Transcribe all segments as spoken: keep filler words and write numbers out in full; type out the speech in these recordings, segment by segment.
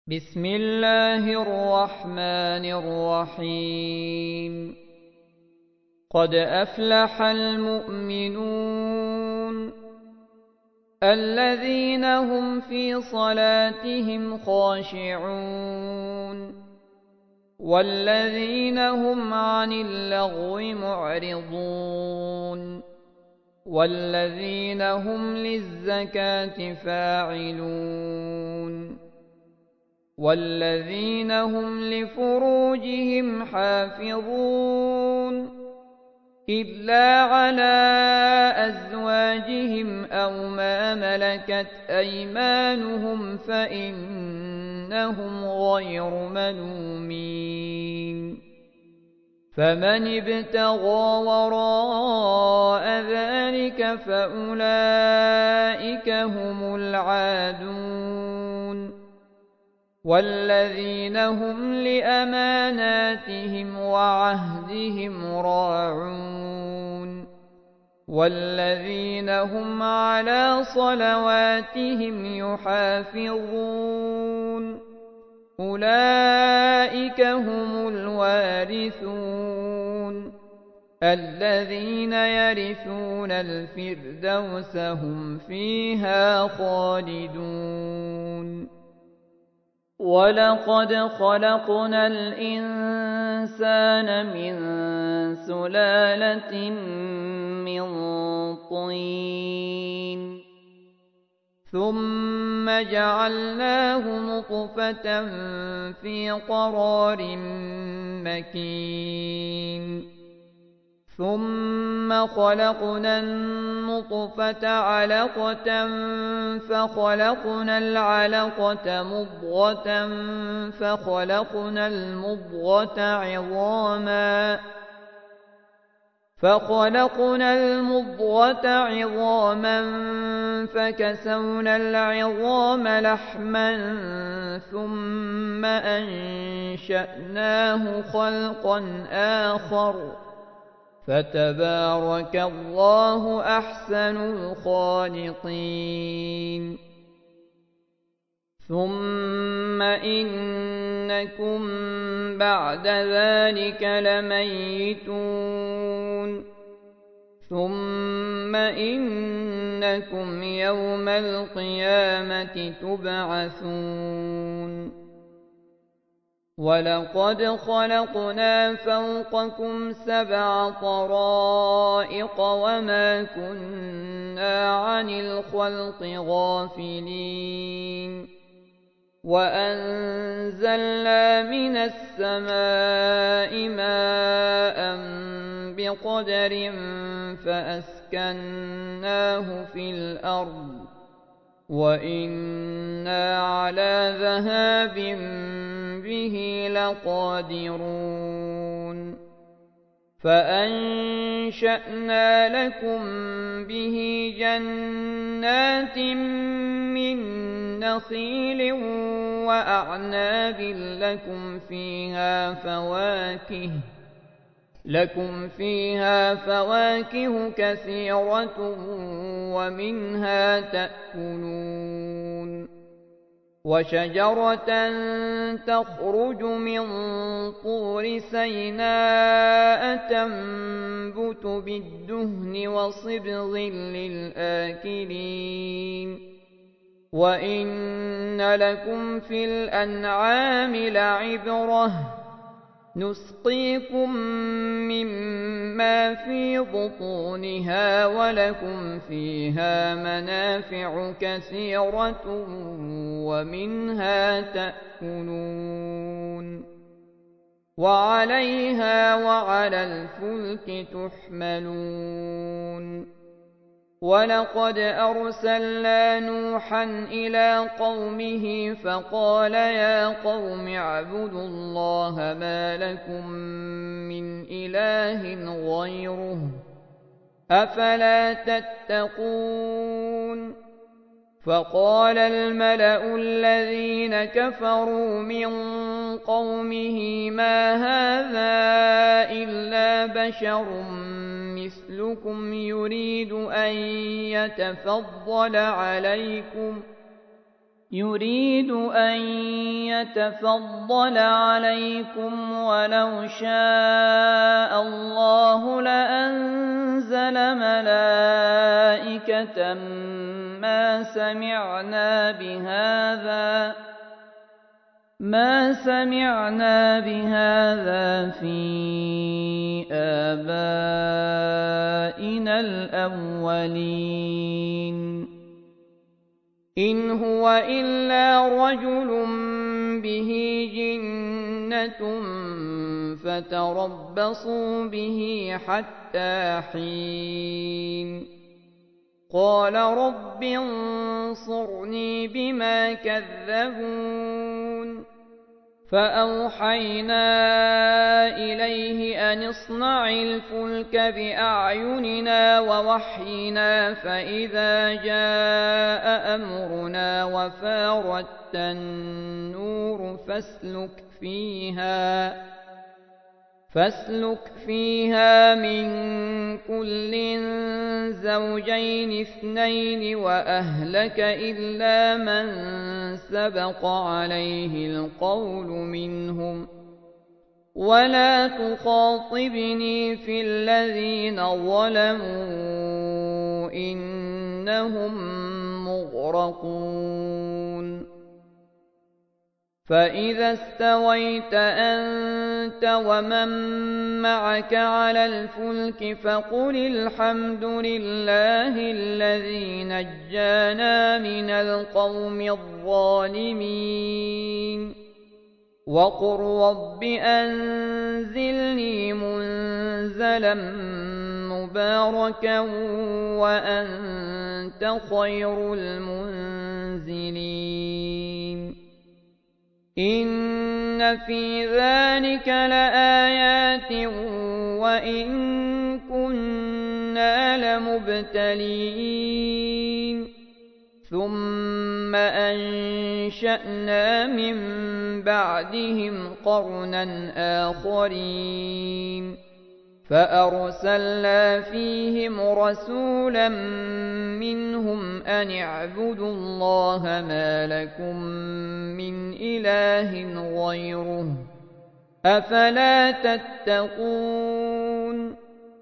بسم الله الرحمن الرحيم. قد أفلح المؤمنون الذين هم في صلاتهم خاشعون والذين هم عن اللغو معرضون والذين هم للزكاة فاعلون والذين هم لفروجهم حافظون إلا على أزواجهم أو ما ملكت أيمانهم فإنهم غير ملومين. فمن ابتغى وراء ذلك فأولئك هم العادون والذين هم لأماناتهم وعهدهم راعون والذين هم على صلواتهم يحافظون أولئك هم الوارثون الذين يرثون الفردوس هم فيها خالدون. ولقد خلقنا الإنسان من سلالة من طين ثم جعلناه نطفة في قرار مكين ثم خلقنا النطفة علقة فخلقنا العلقة مضغة فخلقنا المضغة عظاما فخلقنا المضغة عظاما فكسونا العظام لحما ثم أنشأناه خلقا آخر فتبارك الله أحسن الخالقين. ثم إنكم بعد ذلك لميتون ثم إنكم يوم القيامة تبعثون. ولقد خلقنا فوقكم سبع طرائق وما كنا عن الخلق غافلين وأنزلنا من السماء ماء بقدر فأسكناه في الأرض وإنا على ذهاب به لقادرون. فأنشأنا لكم به جنات من نخيل وأعناب لكم فيها فواكه لكم فيها فواكه كثيرة ومنها تأكلون وشجرة تخرج من طور سيناء تنبت بالدهن وصبغ للآكلين وإن لكم في الأنعام لعبرة نسقيكم مما في بطونها ولكم فيها منافع كثيرة ومنها تأكلون وعليها وعلى الفلك تحملون. ولقد أرسلنا نوحا إلى قومه فقال يا قوم اعبدوا الله ما لكم من إله غيره أفلا تتقون. فقال الملأ الذين كفروا من قومه ما هذا إلا بشر مثلكم يريد أن يتفضل عليكم يريد أن يتفضل عليكم ولو شاء الله لأنزل ملائكة ما سمعنا بهذا ما سمعنا بهذا في آبائنا الأولين إن هو إلا رجل به جنة فتربصوا به حتى حين قال رب انصرني بما كذبون فأوحينا إليه أن اصنع الفلك بأعيننا ووحينا فإذا جاء أمرنا وفارت النور فاسلك فيها فاسلك فيها من كل زوجين اثنين وأهلك إلا من سبق عليه القول منهم ولا تخاطبني في الذين ظلموا إنهم مغرقون فإذا استويت أنت ومن معك على الفلك فقل الحمد لله الذي نجانا من القوم الظالمين وقل رب أنزلني منزلا مباركا وأنت خير المنزلين إن في ذلك لآيات وإن كنا لمبتلين ثم أنشأنا من بعدهم قرنا آخرين فأرسلنا فيهم رسولا منهم أن اعبدوا الله ما لكم من إله غيره أفلا تتقون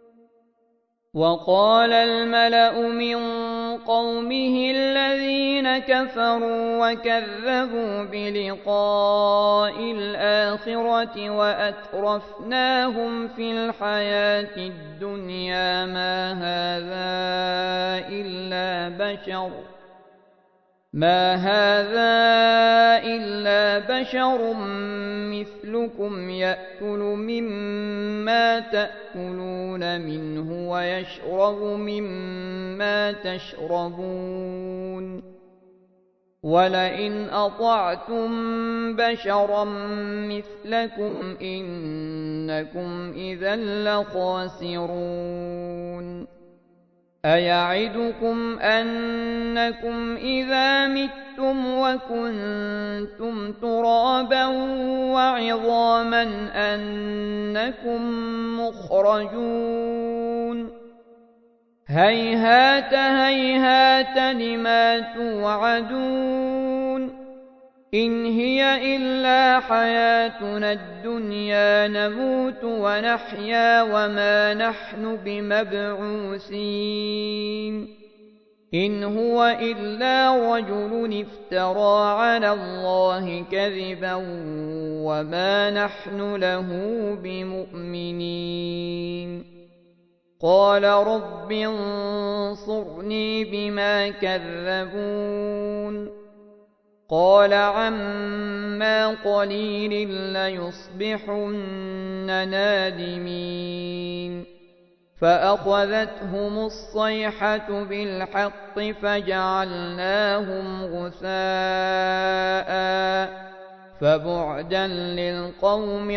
وقال الملأ من قومه الذين كفروا وكذبوا بلقاء الآخرة وأترفناهم في الحياة الدنيا ما هذا إلا بشر ما هذا إلا بشر مثلكم يأكل مما تأكلون منه ويشرب مما تشربون ولئن أطعتم بشرا مثلكم إنكم إذا لخاسرون أيعدكم أنكم إذا متم وكنتم ترابا وعظاما أنكم مخرجون هيهات هيهات لما توعدون إن هي إلا حياتنا الدنيا نموت ونحيا وما نحن بمبعوثين إن هو إلا رجل افترى على الله كذبا وما نحن له بمؤمنين قال رب انصرني بما كذبون قال عما قليل ليصبحن نادمين فأخذتهم الصيحة بالحق فجعلناهم غثاء فبعدا للقوم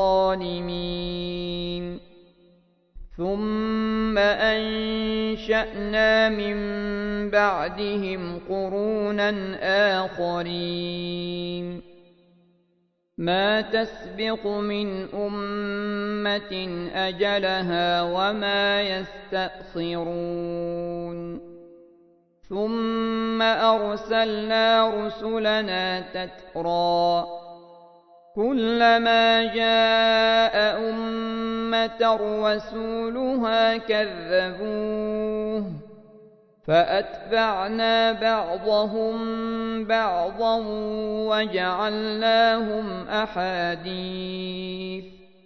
الظالمين ثم أنشأنا من بعدهم قرونا آخرين ما تسبق من أمة أجلها وما يستأخرون ثم أرسلنا رسلنا تترى كلما جاء أمة رسولها كذبوه فأتبعنا بعضهم بعضا وجعلناهم أحاديث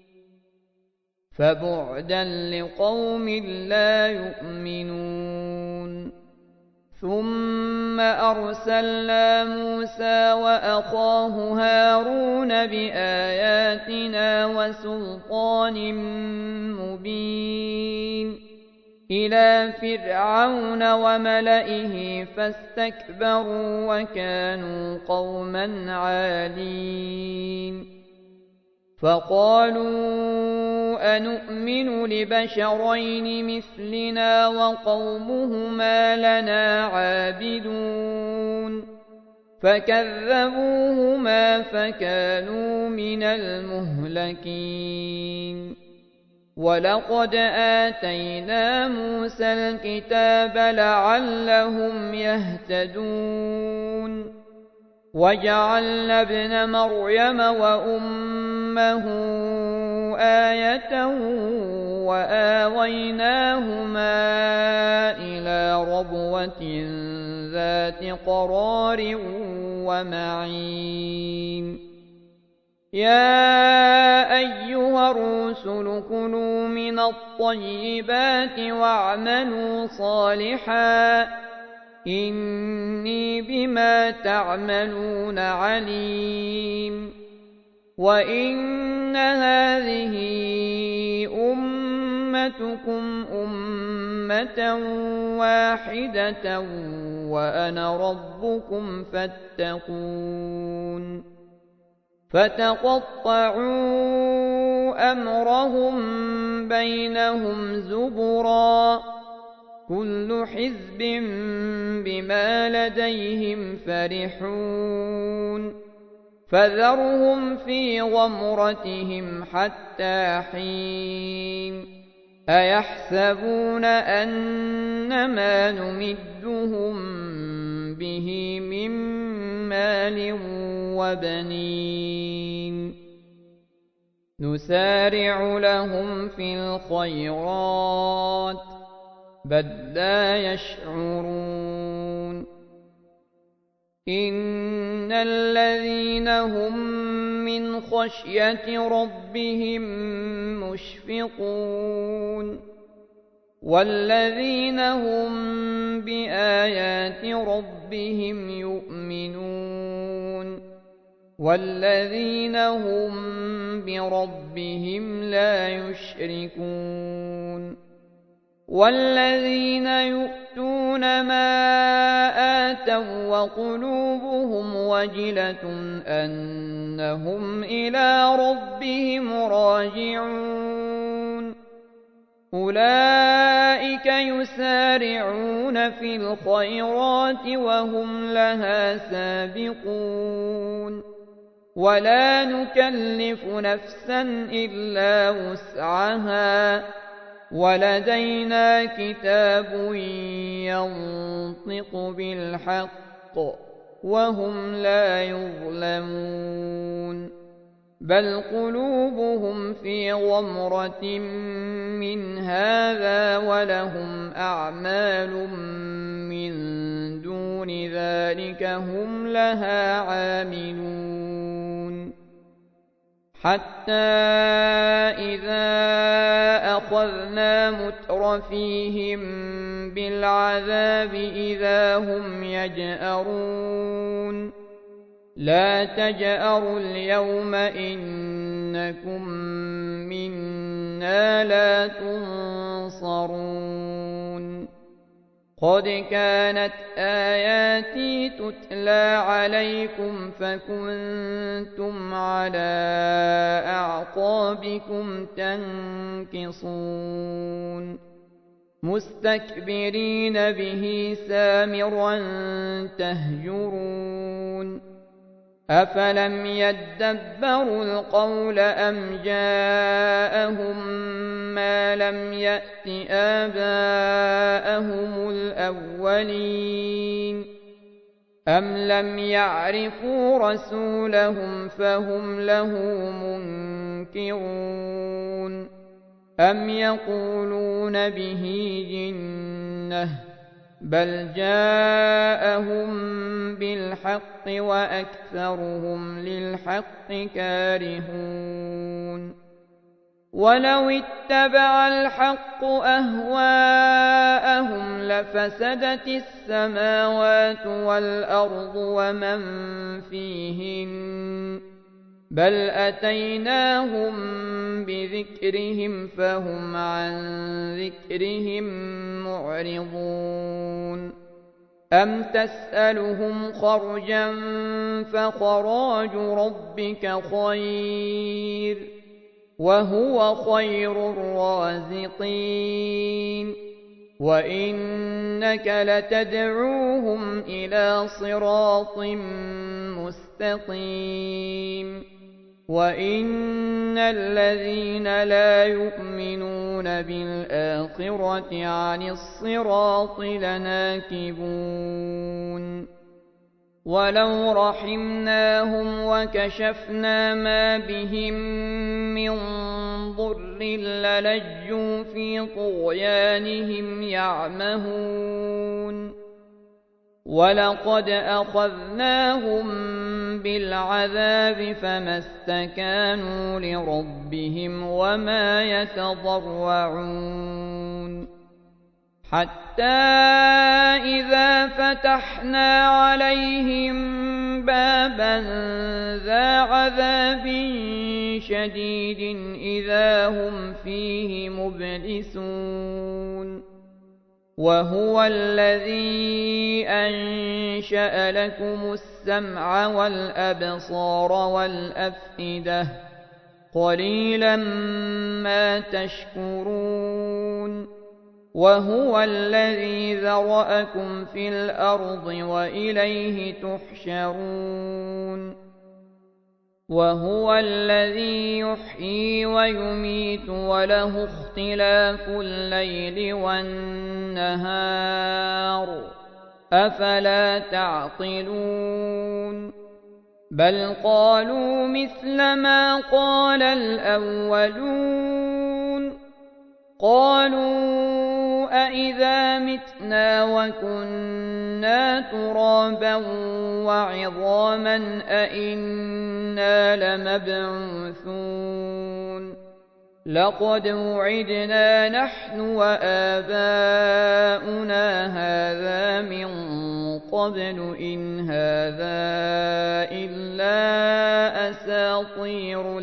فبعدا لقوم لا يؤمنون ثم أرسلنا موسى وأخاه هارون بآياتنا وسلطان مبين إلى فرعون وملئه فاستكبروا وكانوا قوما عالين فقالوا أنؤمن لبشرين مثلنا وقومهما لنا عابدون فكذبوهما فكانوا من المهلكين ولقد آتينا موسى الكتاب لعلهم يهتدون وجعلنا ابن مريم وأمه آية وآويناهما إلى ربوة ذات قرار ومعين يا أيها الرسل كلوا من الطيبات واعملوا صالحا إني بما تعملون عليم وإن هذه أمتكم أمة واحدة وأنا ربكم فاتقون فتقطعوا أمرهم بينهم زبرا كل حزب بما لديهم فرحون فذرهم في غمرتهم حتى حين أيحسبون أنما نمدهم به من مال وبنين نسارع لهم في الخيرات بل لا يشعرون إن الذين هم من خشية ربهم مشفقون والذين هم بآيات ربهم يؤمنون والذين هم بربهم لا يشركون والذين يؤتون ما آتوا وقلوبهم وجلة أنهم إلى ربهم راجعون أولئك يسارعون في الخيرات وهم لها سابقون ولا نكلف نفسا إلا وسعها ولدينا كتاب ينطق بالحق وهم لا يظلمون بل قلوبهم في غمرة من هذا ولهم أعمال من دون ذلك هم لها عاملون حتى إذا أخذنا مترفيهم بالعذاب إذا هم يجأرون لا تجأروا اليوم إنكم منا لا تنصرون قد كانت آياتي تتلى عليكم فكنتم على أعقابكم تنكصون مستكبرين به سامرا تهجرون أفلم يدبروا القول أم جاءهم ما لم يأت آباءهم الأولين أم لم يعرفوا رسولهم فهم له منكرون أم يقولون به جنة بل جاءهم بالحق وأكثرهم للحق كارهون ولو اتبع الحق أهواءهم لفسدت السماوات والأرض ومن فيهن بل أتيناهم بذكرهم فهم عن ذكرهم معرضون أم تسألهم خرجا فخراج ربك خير وهو خير الرازقين وإنك لتدعوهم إلى صراط مستقيم وإن الذين لا يؤمنون بالآخرة عن الصراط لناكبون ولو رحمناهم وكشفنا ما بهم من ضر للجوا في طغيانهم يعمهون ولقد أخذناهم بالعذاب فما استكانوا لربهم وما يتضرعون حتى إذا فتحنا عليهم بابا ذا عذاب شديد إذا هم فيه مبلسون وهو الذي أنشأ لكم السمع والأبصار والأفئدة قليلا ما تشكرون وهو الذي ذرأكم في الأرض وإليه تحشرون وهو الذي يحيي ويميت وله اختلاف الليل والنهار أفلا تعقلون بل قالوا مثل ما قال الأولون قالوا أإذا متنا وكنا ترابا وعظاما أإنا لمبعوثون لقد وعدنا نحن وآباؤنا هذا من قبل إن هذا إلا أساطير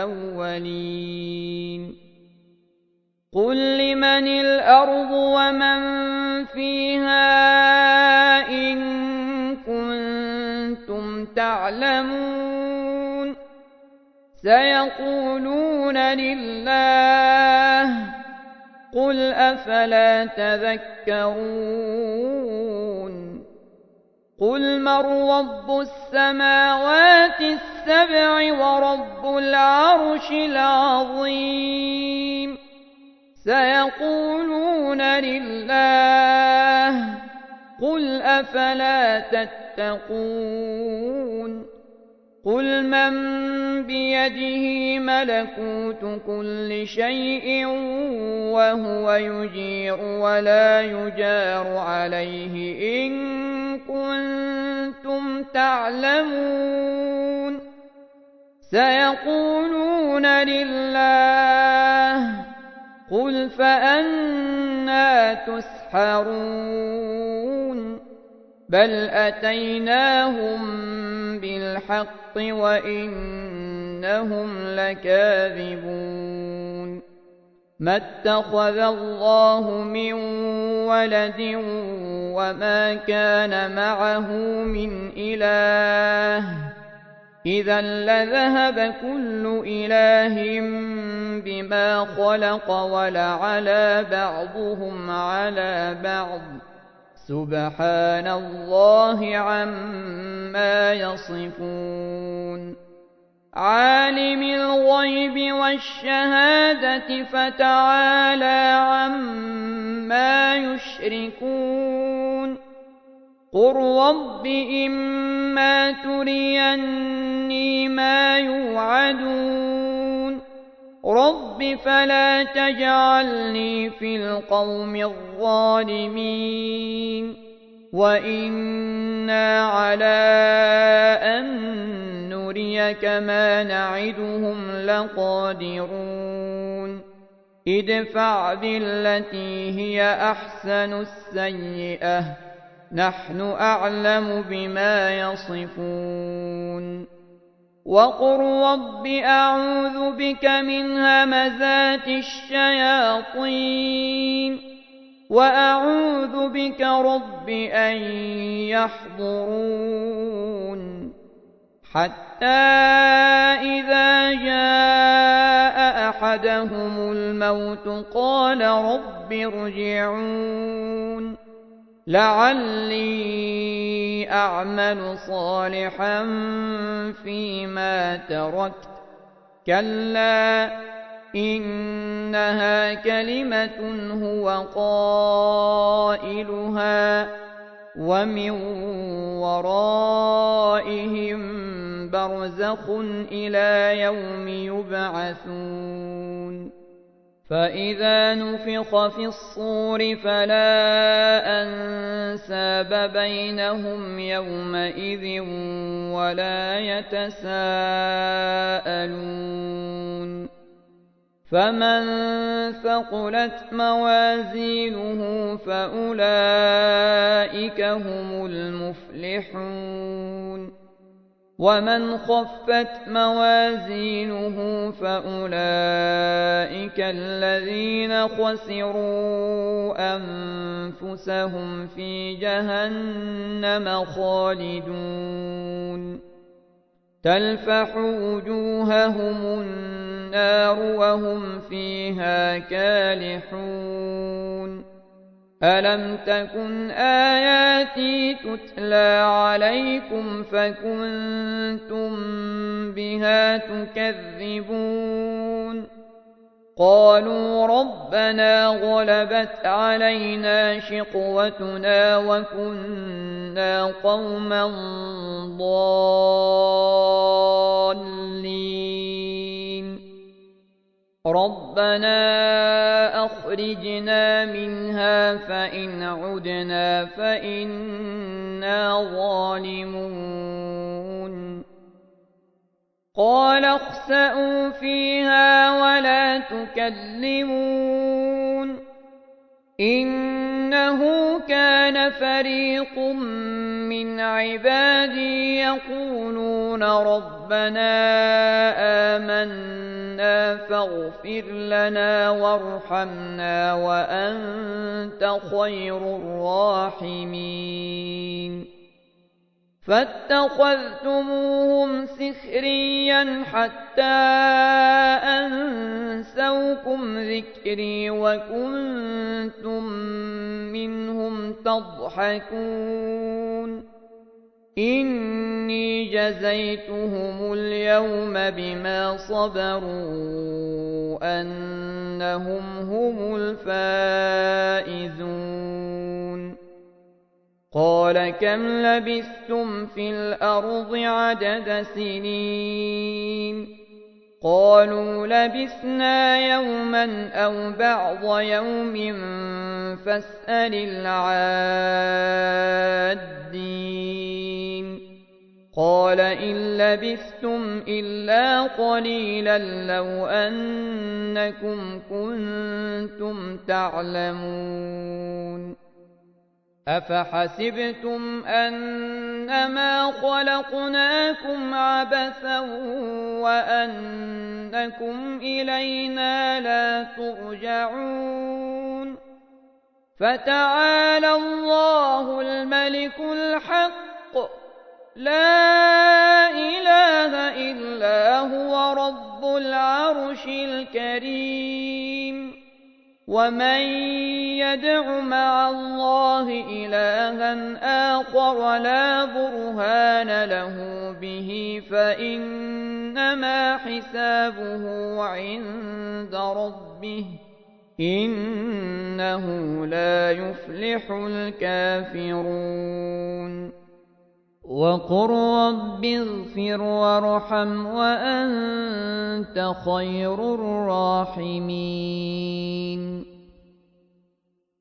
الأولين قل لمن الأرض ومن فيها إن كنتم تعلمون سيقولون لله قل أفلا تذكرون قل من رب السماوات السبع ورب العرش العظيم سيقولون لله قل أفلا تتقون قل من بيده ملكوت كل شيء وهو يجير ولا يجار عليه إن كنتم تعلمون سيقولون لله قل فأنى تسحرون بل أتيناهم بالحق وإنهم لكاذبون ما اتخذ الله من ولد وما كان معه من إله إذا لذهب كل إله بما خلق ولعلى بعضهم على بعض سبحان الله عما يصفون عالم الغيب والشهادة فتعالى عما يشركون قل رب إما تريني ما يوعدون رب فلا تجعلني في القوم الظالمين وإنا على أن نريك ما نعدهم لقادرون ادفع بالتي هي أحسن السيئة نحن أعلم بما يصفون وقل رب أعوذ بك من همزات الشياطين وأعوذ بك رب أن يحضرون حتى إذا جاء أحدهم الموت قال رب ارجعون لعلي أعمل صالحا فيما تركت كلا إنها كلمة هو قائلها ومن ورائهم برزخ إلى يوم يبعثون فإذا نفخ في الصور فلا أنساب بينهم يومئذ ولا يتساءلون فمن ثقلت موازينه فأولئك هم المفلحون ومن خفت موازينه فأولئك الذين خسروا أنفسهم في جهنم خالدون تلفح وجوههم النار وهم فيها كالحون ألم تكن آياتي تتلى عليكم فكنتم بها تكذبون قالوا ربنا غلبت علينا شقوتنا وكنا قوما ضالين ربنا أخرجنا منها فإن عدنا فإنا ظالمون قال اخسئوا فيها ولا تكلمون إنه كان فريق من عبادي يقولون ربنا آمنا فاغفر لنا وارحمنا وأنت خير الراحمين فاتخذتموهم سخريا حتى أنسوكم ذكري وكنتم منهم تضحكون إني جزيتهم اليوم بما صبروا أنهم هم الفائزون قال كم لبثتم في الأرض عدد سنين قالوا لبثنا يوما أو بعض يوم فاسأل العادين قال إن لبثتم إلا قليلا لو أنكم كنتم تعلمون أفحسبتم أنما خلقناكم عبثا وأنكم إلينا لا ترجعون فتعالى الله الملك الحق لا إله إلا هو رب العرش الكريم ومن يدع مع الله إلها آخر لا برهان له به فإنما حسابه عند ربه إنه لا يفلح الكافرون وقل رب اغفر وارحم وأنت خير الراحمين